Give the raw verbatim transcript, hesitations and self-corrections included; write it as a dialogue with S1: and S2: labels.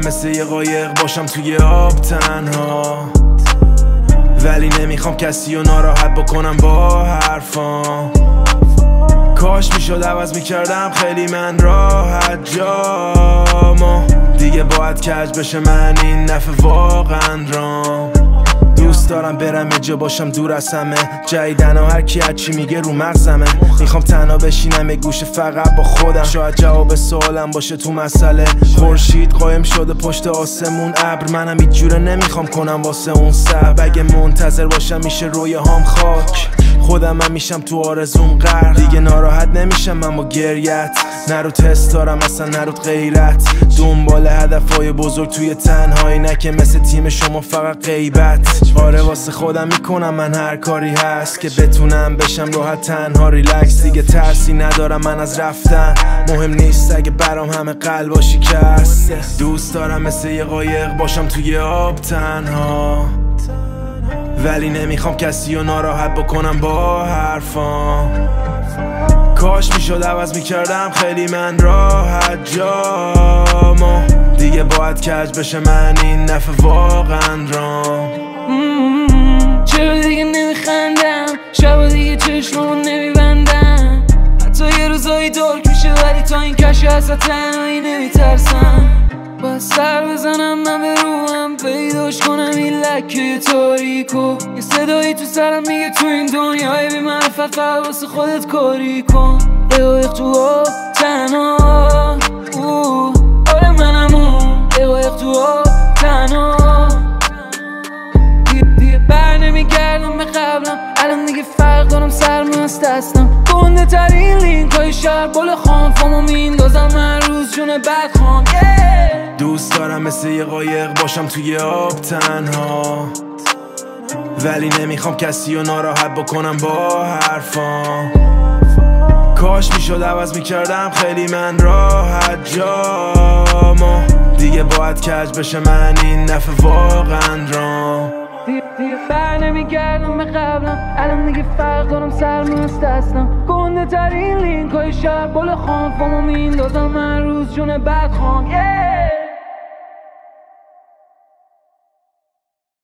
S1: مثل یه قایق باشم توی آب تنها، ولی نمیخوام کسی رو ناراحت بکنم با حرفام. کاش میشد عوض میکردم خیلی من راحت جامو، دیگه باید کج بشه من این نفع واقعا رام. دوست دارم برم یه جا باشم دور از همه، جدیدن و هر کی هرچی میگه رو مغزمه. میخوام تنها بشینم یه گوشه فقط با خودم، شاید جواب سوالم باشه تو مسئله. خورشید قایم شده پشت آسمون ابر، منم هیچ جوره نمیخوام کنم واسه اون صبر. اگه منتظر باشم میشه روی هم خاک، خودم هم میشم تو آرزوم غرق. دیگه ناراحت نمیشم من با گریت، نرو تست دارم اصلا نرو غیرت. دنبال هدفهای بزرگ توی تنهایی، نه که مثل تیم شما فقط غیبت. آره واسه خودم میکنم من هر کاری هست که بتونم بشم راحت تنها ریلکس. دیگه ترسی ندارم من از رفتن، مهم نیست اگه برام همه قلبا شکسته. دوست دارم مثل یه قایق باشم توی آب تنها، ولی نمیخوام کسی رو ناراحت بکنم با حرفام. کاش میشد عوض میکردم خیلی من راحت جامو، دیگه باید کج بشه من این نفع واقعا رام.
S2: چرا دیگه نمیخندم، شبا دیگه چشممو نمیبندم. حتی یه روزایی دارک میشه ولی تا این کشه ازت تنهایی نمیترسم. باید سر بزنم من به روحم، پیداش کنم این لکه تاریکو. یه صدایی تو سرم میگه تو این دنیای بی معرفت فقط واسه خودت کاری کن. دقایق تو آب تنها، آره منم اون دقایق تو آب تنها. دیگه بر نمیگردم به قبلم، الان دیگه فرق دارم سرمست هستم. گنده ترین لینک های شهر بال خان فامو میندازم من روز جون بد خان.
S1: دوست دارم مثل یه قایق باشم توی آب تنها، ولی نمیخوام کسی رو ناراحت بکنم با حرفام. کاش میشد عوض میکردم خیلی من راحت جامو، دیگه باید کج بشه من این نفع واقعا رام.
S2: دیگه بر نمیگردم به قبلم، الان دیگه فرق دارم سرمست هستم. گنده ترین لینک های شهر بال خان فامو میندازم من روز جون بد خان.